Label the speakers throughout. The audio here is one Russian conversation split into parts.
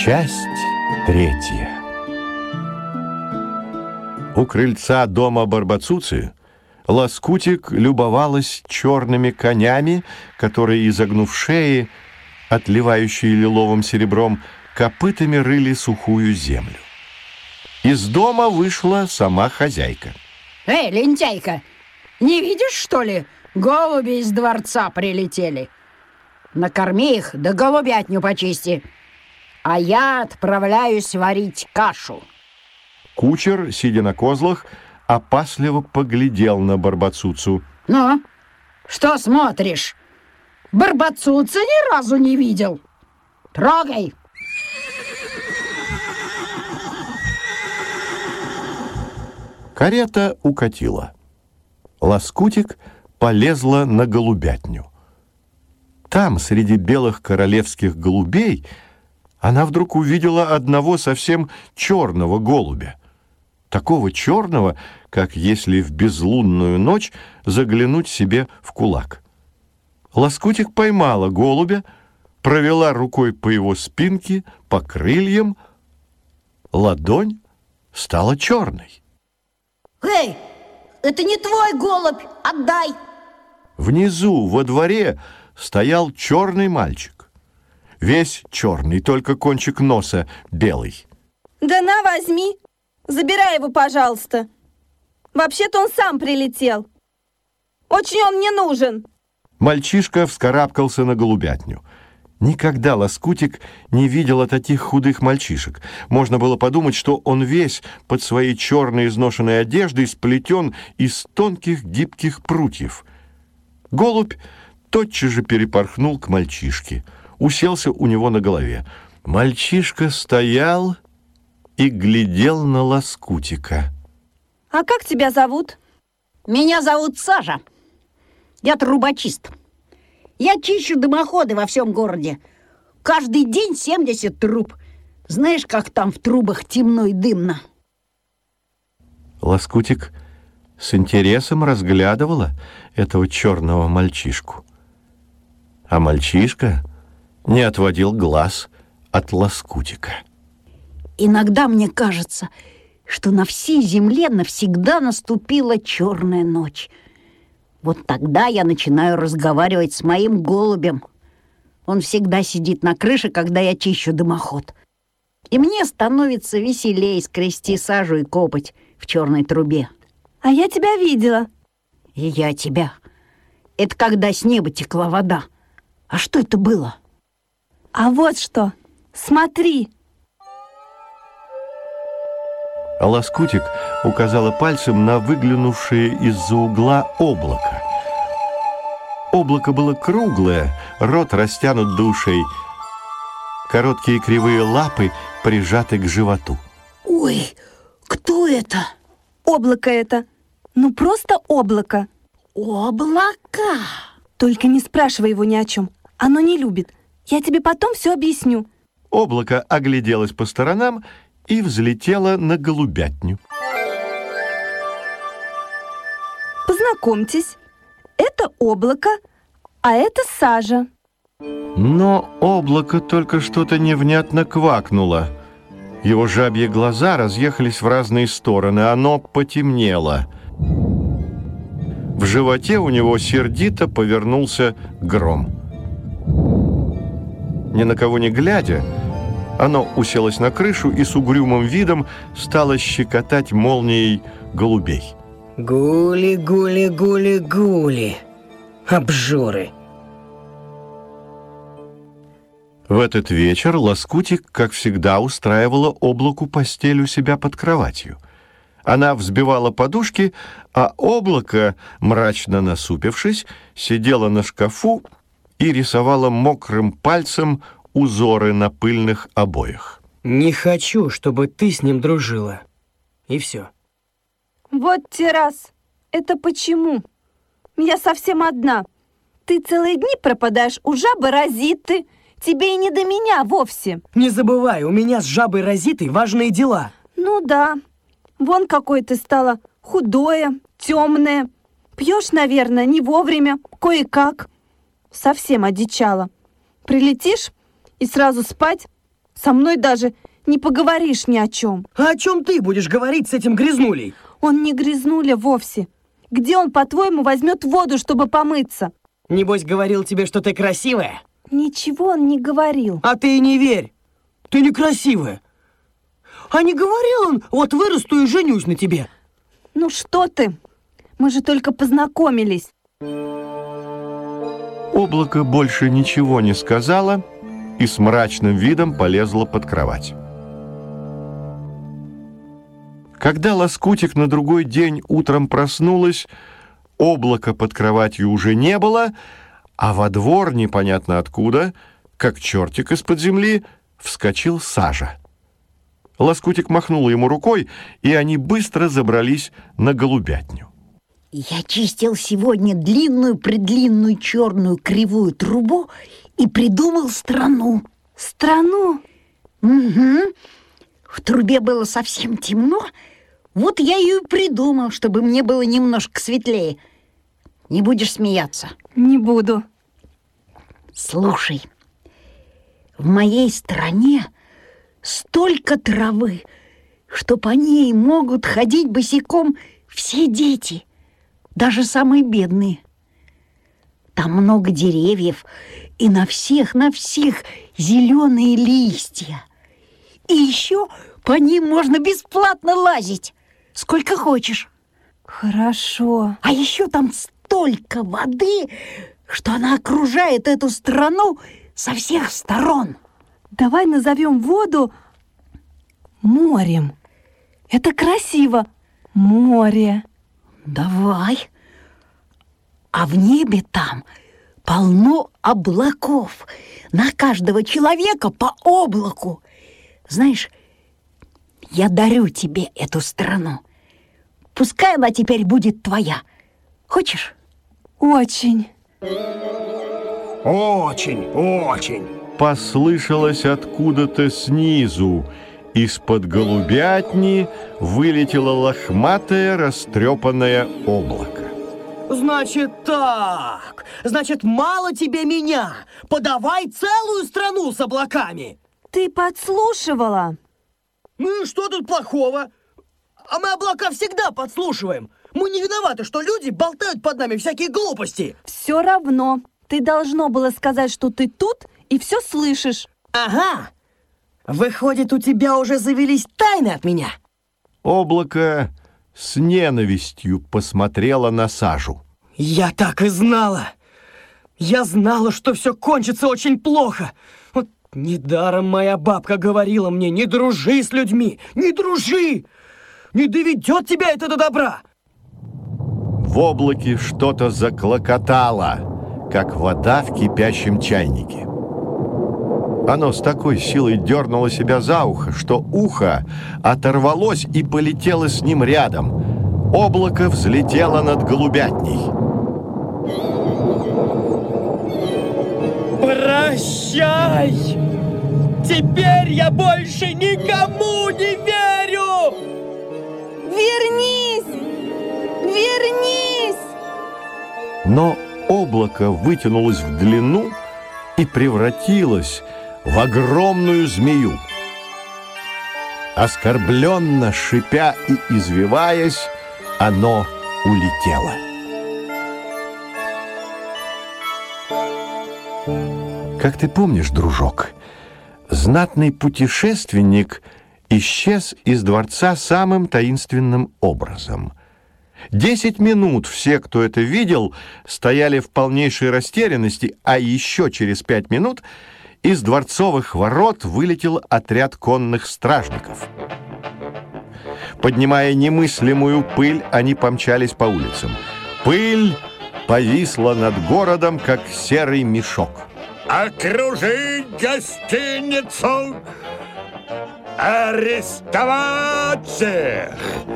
Speaker 1: Часть третья. У крыльца дома Барбацуцы Лоскутик любовалась черными конями, которые, изогнув шеи, отливающие лиловым серебром, копытами рыли сухую землю. Из дома вышла сама хозяйка.
Speaker 2: Эй, лентяйка, не видишь, что ли? Голуби из дворца прилетели. Накорми их, да голубятню почисти. А я отправляюсь варить кашу.
Speaker 1: Кучер, сидя на козлах, опасливо поглядел на Барбацуцу.
Speaker 2: Ну, что смотришь? Барбацуца ни разу не видел. Трогай.
Speaker 1: Карета укатила. Лоскутик полезла на голубятню. Там, среди белых королевских голубей, она вдруг увидела одного совсем черного голубя. Такого черного, как если в безлунную ночь заглянуть себе в кулак. Лоскутик поймала голубя, провела рукой по его спинке, по крыльям. Ладонь стала черной.
Speaker 3: Эй, это не твой голубь, отдай!
Speaker 1: Внизу, во дворе, стоял черный мальчик. Весь черный, только кончик носа белый.
Speaker 4: Да на, возьми. Забирай его, пожалуйста. Вообще-то он сам прилетел. Очень он мне нужен.
Speaker 1: Мальчишка вскарабкался на голубятню. Никогда Лоскутик не видела таких худых мальчишек. Можно было подумать, что он весь под своей черной изношенной одеждой сплетен из тонких гибких прутьев. Голубь тотчас же перепорхнул к мальчишке, уселся у него на голове. Мальчишка стоял и глядел на Лоскутика.
Speaker 4: А как тебя зовут?
Speaker 2: Меня зовут Сажа. Я трубочист. Я чищу дымоходы во всем городе. Каждый день 70 труб. Знаешь, как там в трубах темно и дымно?
Speaker 1: Лоскутик с интересом разглядывала этого черного мальчишку. А мальчишка не отводил глаз от Лоскутика.
Speaker 2: Иногда мне кажется, что на всей земле навсегда наступила черная ночь. Вот тогда я начинаю разговаривать с моим голубем. Он всегда сидит на крыше, когда я чищу дымоход. И мне становится веселей скрести сажу и копоть в черной трубе.
Speaker 4: А я тебя видела.
Speaker 2: И я тебя. Это когда с неба текла вода. А что это было?
Speaker 4: А вот что. Смотри.
Speaker 1: А Лоскутик указала пальцем на выглянувшее из-за угла облако. Облако было круглое, рот растянут до ушей, короткие кривые лапы прижаты к животу.
Speaker 2: Ой, кто это?
Speaker 4: Облако это. Ну, просто облако.
Speaker 2: Облака?
Speaker 4: Только не спрашивай его ни о чем. Оно не любит. Я тебе потом все объясню.
Speaker 1: Облако огляделось по сторонам и взлетело на голубятню.
Speaker 4: Познакомьтесь, это облако, а это сажа.
Speaker 1: Но облако только что-то невнятно квакнуло. Его жабьи глаза разъехались в разные стороны, оно потемнело. В животе у него сердито повернулся гром. Ни на кого не глядя, оно уселось на крышу и с угрюмым видом стало щекотать молнией голубей.
Speaker 5: Гули, гули, гули, гули. Обжоры.
Speaker 1: В этот вечер Лоскутик, как всегда, устраивала облаку постель у себя под кроватью. Она взбивала подушки, а облако, мрачно насупившись, сидело на шкафу и рисовало мокрым пальцем узоры на пыльных обоях.
Speaker 5: Не хочу, чтобы ты с ним дружила. И все.
Speaker 4: Вот те раз. Это почему? Я совсем одна. Ты целые дни пропадаешь у жабы Розиты. Тебе и не до меня вовсе.
Speaker 5: Не забывай, у меня с жабой Розитой важные дела.
Speaker 4: Ну да. Вон какое ты стала худое, темное. Пьешь, наверное, не вовремя, кое-как. Совсем одичала. Прилетишь и сразу спать, Со мной даже не поговоришь ни о чем.
Speaker 5: А о чем ты будешь говорить с этим грязнулей?
Speaker 4: Он не грязнуля вовсе. Где он, по-твоему, возьмет воду, чтобы помыться?
Speaker 5: Небось, говорил тебе, что ты красивая?
Speaker 4: Ничего он не говорил.
Speaker 5: А ты и не верь. Ты некрасивая. А не говорил он, вот вырасту и женюсь на тебе?
Speaker 4: Ну что ты? Мы же только познакомились.
Speaker 1: Облако больше ничего не сказала и с мрачным видом полезла под кровать. Когда Лоскутик на другой день утром проснулась, облака под кроватью уже не было, а во двор непонятно откуда, как чертик из-под земли, вскочил Сажа. Лоскутик махнул ему рукой, и они быстро забрались на голубятню.
Speaker 2: Я чистил сегодня длинную-предлинную черную кривую трубу и придумал страну.
Speaker 4: Страну?
Speaker 2: Угу. В трубе было совсем темно. Вот я ее и придумал, чтобы мне было немножко светлее. Не будешь смеяться?
Speaker 4: Не буду.
Speaker 2: Слушай, в моей стране столько травы, что по ней могут ходить босиком все дети, даже самые бедные. Там много деревьев, и на всех зеленые листья. И еще по ним можно бесплатно лазить, сколько хочешь.
Speaker 4: Хорошо.
Speaker 2: А еще там столько воды, что она окружает эту страну со всех сторон.
Speaker 4: Давай назовем воду морем. Это красиво. Море.
Speaker 2: Давай. А в небе там полно облаков. На каждого человека по облаку. Знаешь, я дарю тебе эту страну. Пускай она теперь будет твоя. Хочешь?
Speaker 4: Очень.
Speaker 5: Очень, очень.
Speaker 1: Послышалось откуда-то снизу. Из-под голубятни вылетело лохматое растрепанное облако.
Speaker 5: Значит так. Значит, мало тебе меня. Подавай целую страну с облаками.
Speaker 4: Ты подслушивала?
Speaker 5: Ну и что тут плохого? А мы облака всегда подслушиваем. Мы не виноваты, что люди болтают под нами всякие глупости.
Speaker 4: Все равно. Ты должно было сказать, что ты тут и все слышишь.
Speaker 5: Ага. Выходит, у тебя уже завелись тайны от меня.
Speaker 1: Облако с ненавистью посмотрело на Сажу.
Speaker 5: Я так и знала. Я знала, что все кончится очень плохо. Вот недаром моя бабка говорила мне: не дружи с людьми, не дружи. Не доведет тебя это до добра.
Speaker 1: В облаке что-то заклокотало, как вода в кипящем чайнике. Оно с такой силой дернуло себя за ухо, что ухо оторвалось и полетело с ним рядом. Облако взлетело над голубятней.
Speaker 5: Прощай! Теперь я больше никому не верю!
Speaker 4: Вернись! Вернись!
Speaker 1: Но облако вытянулось в длину и превратилось в огромную змею. Оскорбленно шипя и извиваясь, оно улетело. Как ты помнишь, дружок, знатный путешественник исчез из дворца самым таинственным образом. 10 минут все, кто это видел, стояли в полнейшей растерянности, а еще через 5 минут из дворцовых ворот вылетел отряд конных стражников. Поднимая немыслимую пыль, они помчались по улицам. Пыль повисла над городом, как серый мешок.
Speaker 6: Окружить гостиницу! Арестовать всех!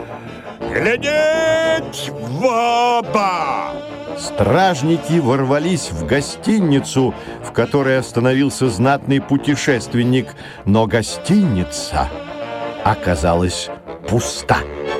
Speaker 6: Глядеть в оба!
Speaker 1: Стражники ворвались в гостиницу, в которой остановился знатный путешественник, но гостиница оказалась пуста.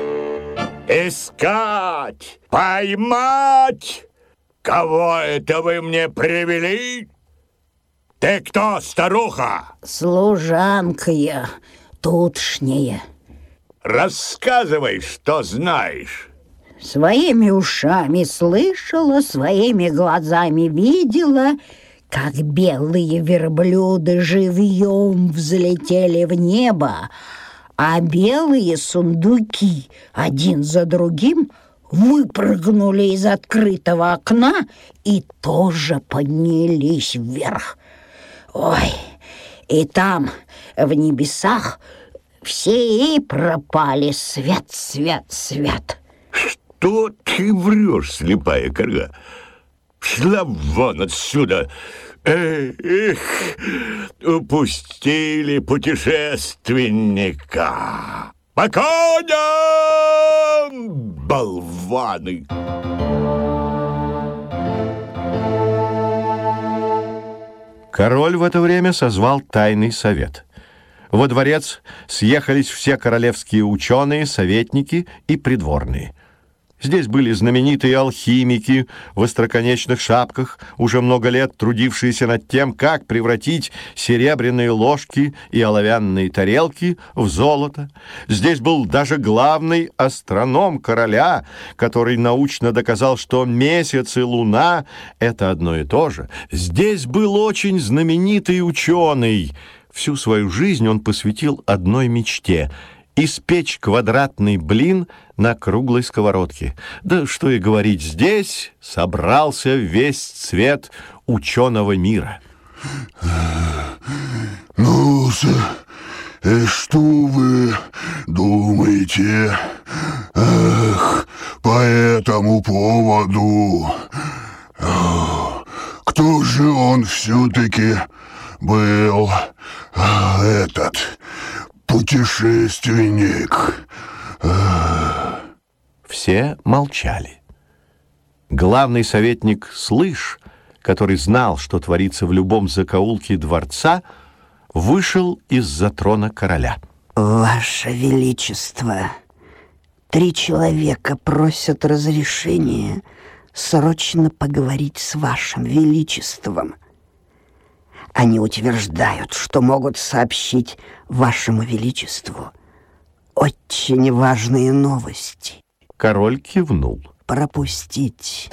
Speaker 6: Искать! Поймать! Кого это вы мне привели? Ты кто, старуха?
Speaker 2: Служанка я тутшняя.
Speaker 6: Рассказывай, что знаешь.
Speaker 2: Своими ушами слышала, своими глазами видела, как белые верблюды живьем взлетели в небо, а белые сундуки один за другим выпрыгнули из открытого окна и тоже поднялись вверх. Ой, и там, в небесах, все и пропали. Свет, свет, свет.
Speaker 6: Что ты врешь, слепая корга? Шла вон отсюда. Эх, упустили путешественника. По коням, болваны!
Speaker 1: Король в это время созвал тайный совет. Во дворец съехались все королевские ученые, советники и придворные. Здесь были знаменитые алхимики в остроконечных шапках, уже много лет трудившиеся над тем, как превратить серебряные ложки и оловянные тарелки в золото. Здесь был даже главный астроном короля, который научно доказал, что месяц и луна — это одно и то же. Здесь был очень знаменитый ученый. Всю свою жизнь он посвятил одной мечте — испечь квадратный блин на круглой сковородке. Да что и говорить, здесь собрался весь цвет ученого мира.
Speaker 7: Ну, что вы думаете по этому поводу? Кто же он все-таки был, этот путешественник?
Speaker 1: Все молчали. Главный советник Слыш, который знал, что творится в любом закоулке дворца, вышел из-за трона короля.
Speaker 8: Ваше Величество, 3 человека просят разрешения срочно поговорить с Вашим Величеством. Они утверждают, что могут сообщить Вашему Величеству очень важные новости.
Speaker 1: Король кивнул.
Speaker 8: Пропустить.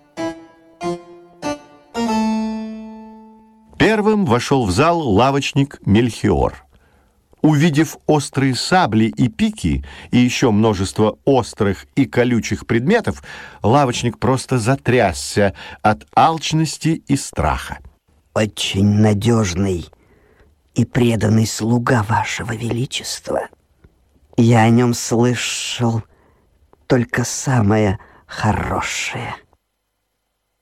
Speaker 1: Первым вошел в зал лавочник Мельхиор. Увидев острые сабли и пики и еще множество острых и колючих предметов, лавочник просто затрясся от алчности и страха.
Speaker 8: Очень надежный и преданный слуга Вашего Величества. Я о нем слышал только самое хорошее.